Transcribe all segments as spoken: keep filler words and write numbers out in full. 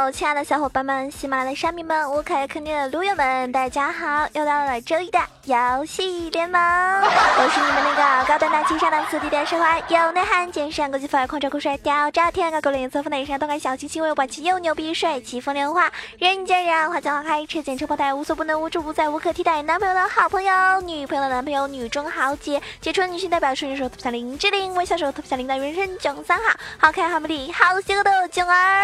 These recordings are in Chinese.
Hello， 亲爱的小伙伴们，喜马拉雅的沙迷们，乌凯坑爹的撸友们，大家好！又到了周一的游戏联盟，我是你们那个高端大气上档次、地带奢华有内涵、健身国际范儿、狂拽酷帅、屌炸天、高狗脸色、风内山、动感小清新、威武霸气又牛逼、帅气风凉话、人见人花见花开、车见车爆胎、无所不能、无处不在、无可替代。男朋友的好朋友，女朋友的男朋友，女中豪杰，杰出女性代表，顺手特小林志玲，微笑手特小林的人生囧三好，好看好美丽好邪恶的囧儿。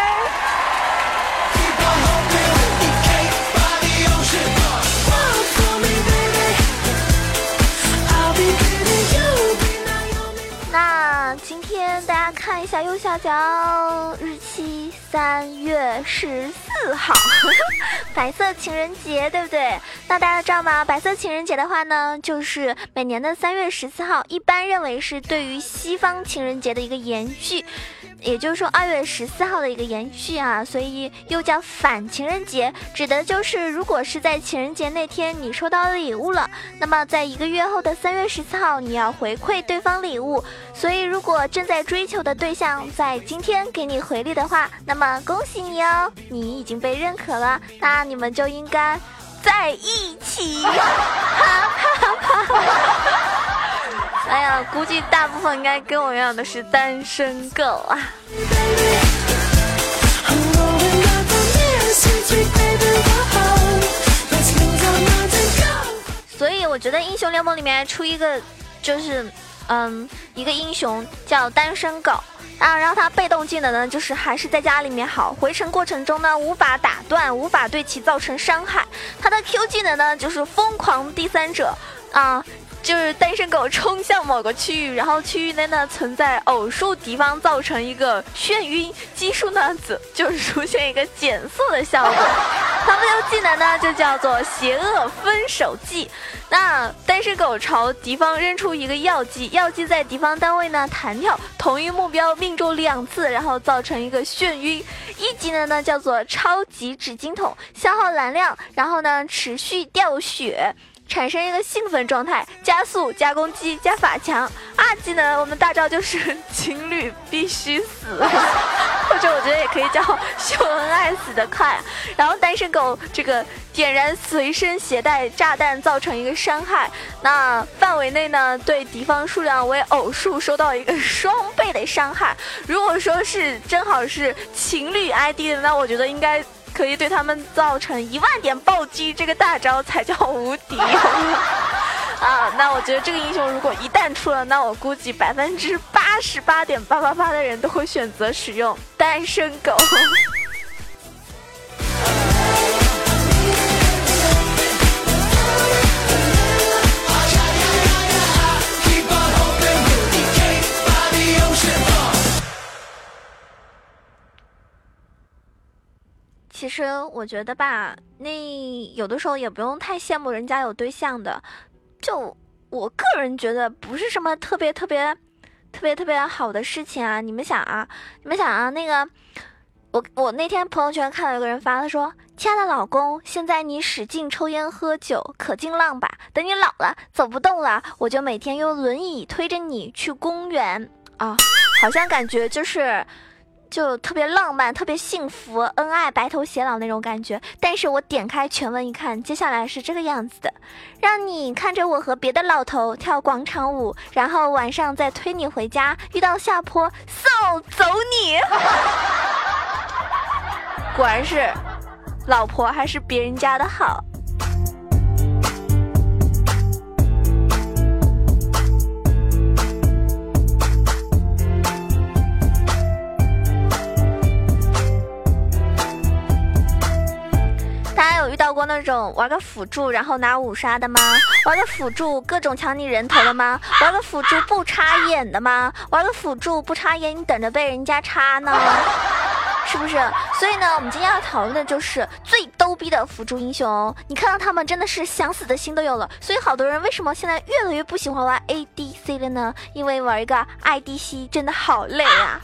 那今天大家看一下右下角日期，三月十四号，白色情人节，对不对？那大家知道吗？白色情人节的话呢，就是每年的三月十四号，一般认为是对于西方情人节的一个延续。也就是说二月十四号的一个延续啊，所以又叫反情人节，指的就是如果是在情人节那天你收到礼物了，那么在一个月后的三月十四号你要回馈对方礼物。所以如果正在追求的对象在今天给你回礼的话，那么恭喜你哦，你已经被认可了，那你们就应该在一起。哎呀，估计大部分应该跟我一样的是单身狗啊。所以我觉得英雄联盟里面出一个就是嗯一个英雄叫单身狗啊，然后他被动技能呢就是还是在家里面好，回城过程中呢无法打断，无法对其造成伤害。他的 Q 技能呢就是疯狂第三者啊，就是单身狗冲向某个区域，然后区域内呢存在偶数敌方，造成一个眩晕，基数呢就是出现一个减速的效果。他们的技能呢就叫做邪恶分手技。那单身狗朝敌方扔出一个药剂，药剂在敌方单位呢弹跳，同一目标命中两次，然后造成一个眩晕。一技能呢叫做超级纸巾筒，消耗蓝量，然后呢持续掉血，产生一个兴奋状态，加速加攻击加法强。二技能我们大招就是情侣必须死，或者我觉得也可以叫秀恩爱死得快。然后单身狗这个点燃随身携带炸弹，造成一个伤害，那范围内呢对敌方数量为偶数，收到一个双倍的伤害。如果说是正好是情侣 I D 的，那我觉得应该可以对他们造成一万点暴击，这个大招才叫无敌啊！那我觉得这个英雄如果一旦出了，那我估计百分之八十八点八八八的人都会选择使用单身狗。其实我觉得吧，那有的时候也不用太羡慕人家有对象的，就我个人觉得不是什么特别特别特别特别好的事情啊。你们想啊，你们想啊，那个我我那天朋友圈看到有个人发，他说：“亲爱的老公，现在你使劲抽烟喝酒，可劲浪吧，等你老了走不动了，我就每天用轮椅推着你去公园啊。”好像感觉就是就特别浪漫，特别幸福，恩爱，白头偕老那种感觉。但是我点开全文一看，接下来是这个样子的：让你看着我和别的老头跳广场舞，然后晚上再推你回家，遇到下坡送走你。果然是老婆还是别人家的好。大家有遇到过那种玩个辅助然后拿五杀的吗？玩个辅助各种抢你人头的吗？玩个辅助不插眼的吗？玩个辅助不插眼你等着被人家插呢，是不是？所以呢我们今天要讨论的就是最逗逼的辅助英雄，你看到他们真的是想死的心都有了。所以好多人为什么现在越来越不喜欢玩 A D C 了呢？因为玩一个 I D C 真的好累啊。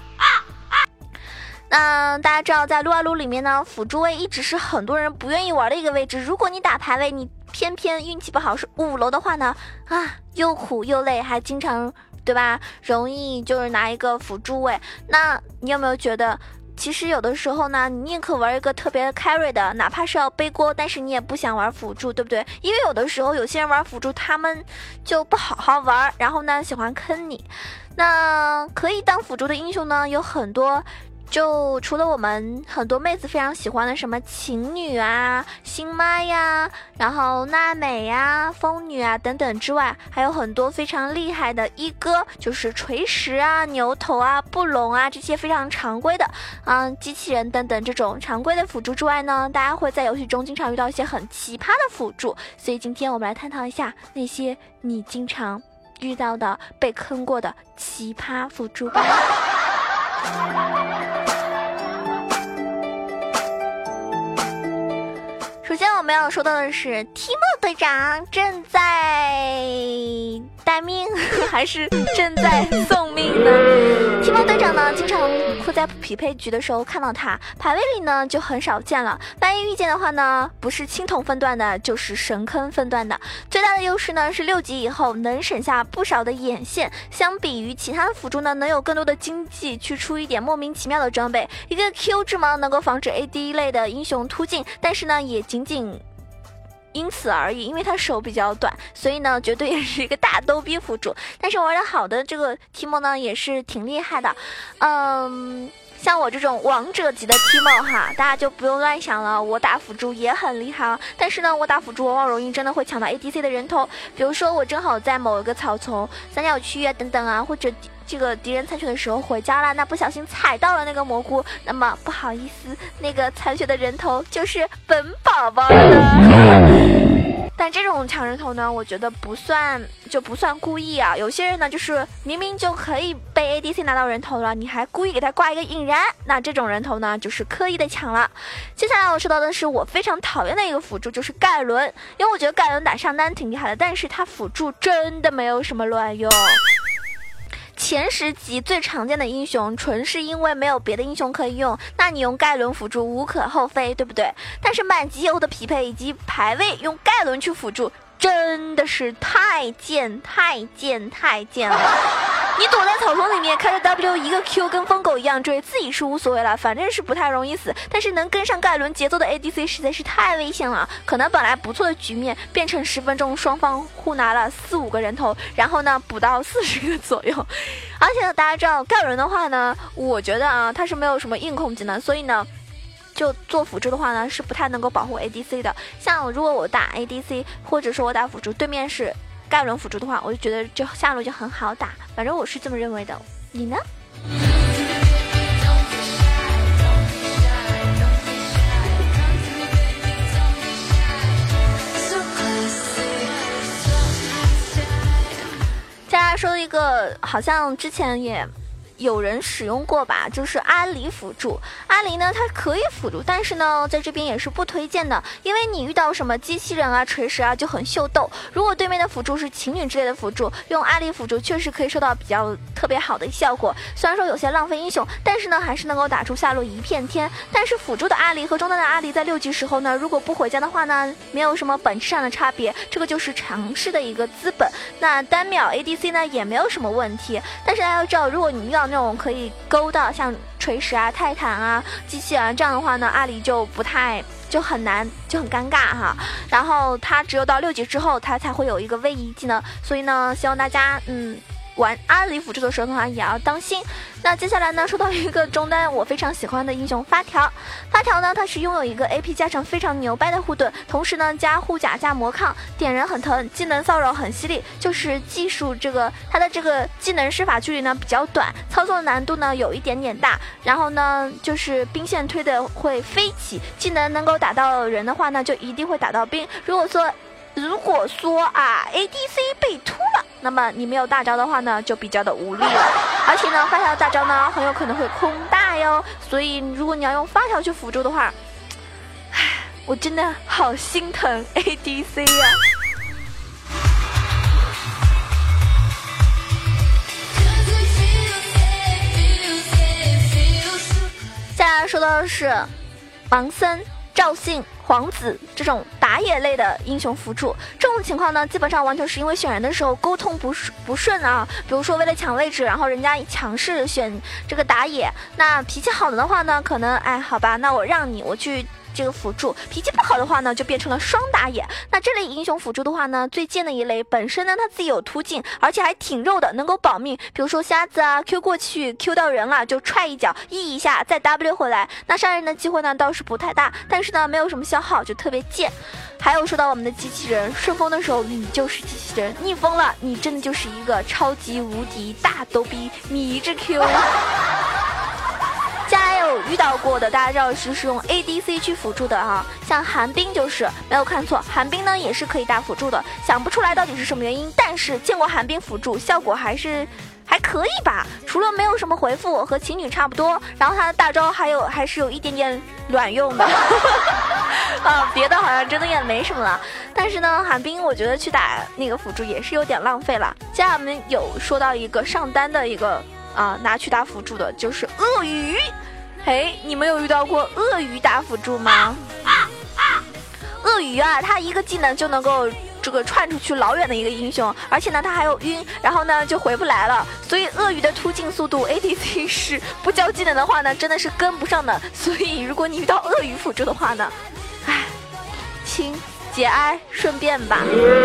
那大家知道在撸啊撸里面呢，辅助位一直是很多人不愿意玩的一个位置。如果你打排位你偏偏运气不好是五楼的话呢，啊又苦又累，还经常对吧容易就是拿一个辅助位。那你有没有觉得其实有的时候呢，你宁可玩一个特别 carry 的，哪怕是要背锅，但是你也不想玩辅助，对不对？因为有的时候有些人玩辅助，他们就不好好玩，然后呢喜欢坑你。那可以当辅助的英雄呢有很多，就除了我们很多妹子非常喜欢的什么晴女啊、星妈呀，然后娜美呀、风女啊等等之外，还有很多非常厉害的一哥，就是锤石啊、牛头啊、布隆啊这些非常常规的嗯机器人等等这种常规的辅助之外呢，大家会在游戏中经常遇到一些很奇葩的辅助，所以今天我们来探讨一下那些你经常遇到的被坑过的奇葩辅助吧。首先我们要说到的是提莫队长正在待命还是正在送命呢？提莫队长呢经常会在匹配局的时候看到他，排位里呢就很少见了，万一遇见的话呢，不是青铜分段的就是神坑分段的。最大的优势呢是六级以后能省下不少的眼线，相比于其他的辅助呢能有更多的经济去出一点莫名其妙的装备。一个 Q 之矛能够防止 A D 类的英雄突进，但是呢也仅仅因此而已，因为他手比较短，所以呢绝对也是一个大逗逼辅助。但是玩的好的这个提莫呢也是挺厉害的，嗯，像我这种王者级的提莫哈，大家就不用乱想了，我打辅助也很厉害啊。但是呢我打辅助往往容易真的会抢到 A D C 的人头，比如说我正好在某一个草丛、三角区啊等等啊，或者这个敌人残血的时候回家了，那不小心踩到了那个蘑菇，那么不好意思，那个残血的人头就是本宝宝的。但这种抢人头呢，我觉得不算就不算故意啊。有些人呢，就是明明就可以被 A D C 拿到人头了，你还故意给他挂一个引燃，那这种人头呢，就是刻意的抢了。接下来我说到的是我非常讨厌的一个辅助，就是盖伦，因为我觉得盖伦打上单挺厉害的，但是他辅助真的没有什么卵用。前十级最常见的英雄，纯是因为没有别的英雄可以用，那你用盖伦辅助无可厚非，对不对？但是满级以后的匹配以及排位用盖伦去辅助，真的是太贱太贱太贱了。你躲在草丛里面开着 W 一个 Q 跟疯狗一样追，自己是无所谓了，反正是不太容易死，但是能跟上盖伦节奏的 A D C 实在是太危险了，可能本来不错的局面变成十分钟双方互拿了四五个人头，然后呢补到四十个左右。而且呢大家知道盖伦的话呢，我觉得啊他是没有什么硬控技能，所以呢就做辅助的话呢是不太能够保护 A D C 的。像如果我打 A D C 或者说我打辅助，对面是盖伦辅助的话，我就觉得这下路就很好打，反正我是这么认为的，你呢？大家说一个好像之前也有人使用过吧，就是阿里辅助。阿里呢它可以辅助，但是呢在这边也是不推荐的，因为你遇到什么机器人啊锤石啊就很秀逗。如果对面的辅助是情侣之类的辅助，用阿里辅助确实可以收到比较特别好的效果，虽然说有些浪费英雄，但是呢还是能够打出下路一片天。但是辅助的阿里和中单的阿里在六级时候呢，如果不回家的话呢，没有什么本质上的差别，这个就是尝试的一个资本。那单秒 A D C 呢也没有什么问题，但是大家要知道，如果你遇到那种可以勾到像锤石啊、泰坦啊、机器人这样的话呢，阿里就不太就很难，就很尴尬哈。然后他只有到六级之后，他才会有一个位移技能，所以呢，希望大家嗯玩阿里辅助的时候的话也要当心。那接下来呢，说到一个中单我非常喜欢的英雄发条。发条呢，它是拥有一个 A P 加成非常牛掰的护盾，同时呢加护甲加魔抗，点人很疼，技能骚扰很犀利，就是技术这个它的这个技能施法距离呢比较短，操作难度呢有一点点大，然后呢就是兵线推的会飞起，技能能够打到人的话呢就一定会打到兵。如果说如果说啊 A D C 被突了，那么你没有大招的话呢就比较的无力了，而且呢发条大招呢很有可能会空大哟，所以如果你要用发条去辅助的话，唉，我真的好心疼 A D C 啊。再来说到的是盲僧赵信、皇子这种打野类的英雄辅助。这种情况呢，基本上完全是因为选人的时候沟通不不顺啊。比如说为了抢位置，然后人家强势选这个打野，那脾气好的话呢，可能哎好吧，那我让你我去这个辅助，脾气不好的话呢，就变成了双打野。那这类英雄辅助的话呢，最贱的一类，本身呢他自己有突进，而且还挺肉的，能够保命。比如说瞎子啊 ，Q 过去 Q 到人了就踹一脚，E 一下再 W 回来，那杀人的机会呢倒是不太大，但是呢没有什么消耗，就特别贱。还有说到我们的机器人，顺风的时候你就是机器人，逆风了你真的就是一个超级无敌大逗逼，迷之 Q。家有遇到过的，大家知道是是用 A D C 去辅助的哈，像寒冰就是没有看错，寒冰呢也是可以打辅助的，想不出来到底是什么原因，但是见过寒冰辅助效果还是还可以吧，除了没有什么回复，和情侣差不多，然后他的大招还有还是有一点点卵用的啊，别的好像真的也没什么了。但是呢，寒冰我觉得去打那个辅助也是有点浪费了。接下来我们有说到一个上单的一个啊，拿去打辅助的就是鳄鱼。嘿，你们有遇到过鳄鱼打辅助吗？鳄鱼啊，它一个技能就能够这个窜出去老远的一个英雄，而且呢它还有晕，然后呢就回不来了。所以鳄鱼的突进速度 A D C 是不交技能的话呢，真的是跟不上的。所以如果你遇到鳄鱼辅助的话呢，唉，亲节哀顺变吧。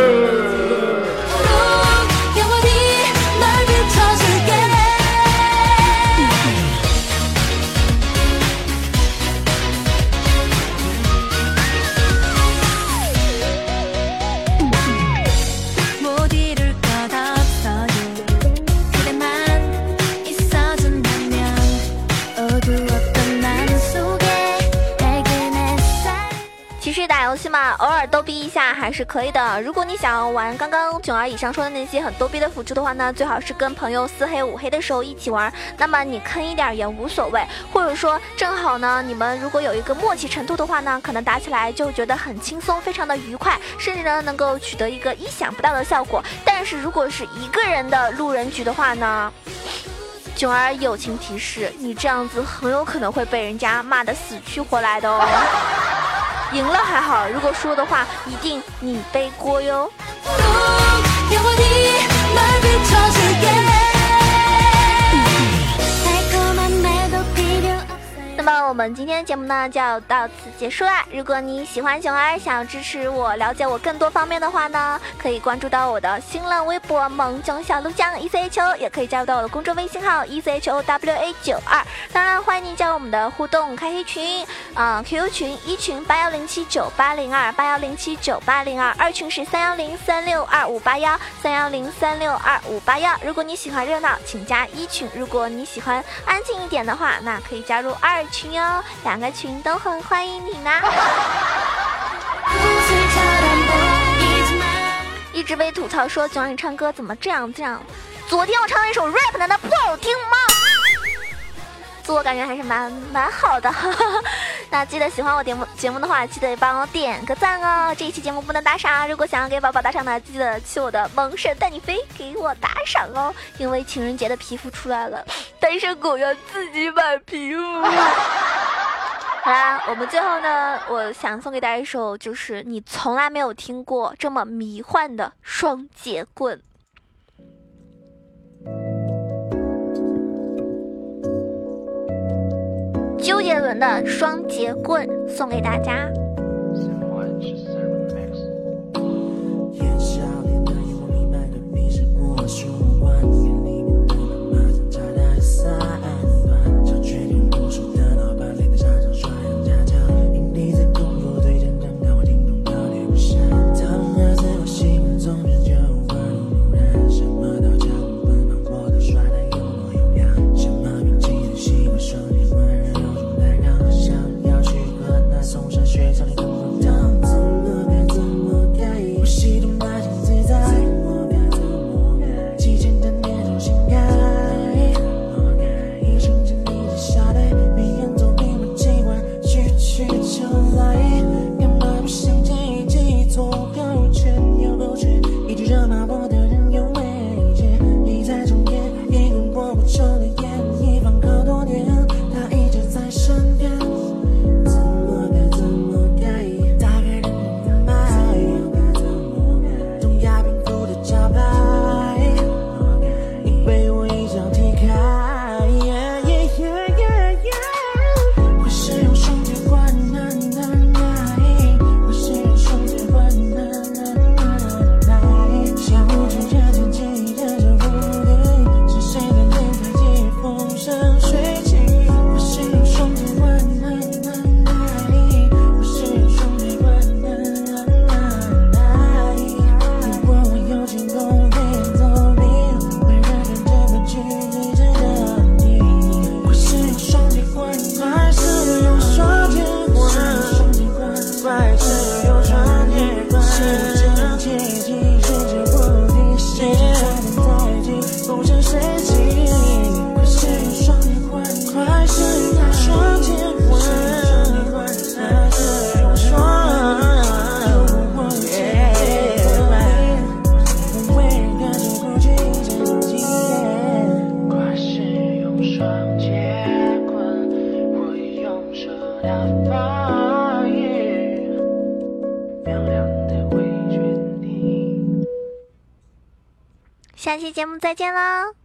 打游戏嘛，偶尔逗逼一下还是可以的。如果你想玩刚刚囧儿以上说的那些很逗逼的辅助的话呢，最好是跟朋友四黑五黑的时候一起玩，那么你坑一点也无所谓。或者说正好呢，你们如果有一个默契程度的话呢，可能打起来就觉得很轻松，非常的愉快，甚至呢能够取得一个意想不到的效果。但是如果是一个人的路人局的话呢，囧儿友情提示，你这样子很有可能会被人家骂得死去活来的哦。赢了还好，如果输了的话，一定你背锅哟。那么我们今天的节目呢就要到此结束啦。如果你喜欢囧儿，想要支持我，了解我更多方面的话呢，可以关注到我的新浪微博萌囧小鹿酱 E C H O， 也可以加入到我的公众微信号 E C H O W A 九二。当然欢迎你加入我们的互动开黑群啊、呃、Q Q 群一群八幺零七九八零二八幺零七九八零二，二群是三幺零三六二五八幺三幺零三六二五八幺。如果你喜欢热闹，请加一群；如果你喜欢安静一点的话，那可以加入二群哟，两个群都很欢迎你呢。一直被吐槽说囧儿你唱歌怎么这样这样，昨天我唱了一首 rap 难道不好听吗？自我感觉还是蛮蛮好的。那记得喜欢我节目节目的话，记得帮我点个赞哦。这一期节目不能打赏，如果想要给宝宝打赏的，记得去我的萌神带你飞给我打赏哦。因为情人节的皮肤出来了，单身狗要自己买皮肤。好啦，我们最后呢，我想送给大家一首，就是你从来没有听过这么迷幻的双节棍。周杰伦的双节棍送给大家。 学长下期节目再见啦。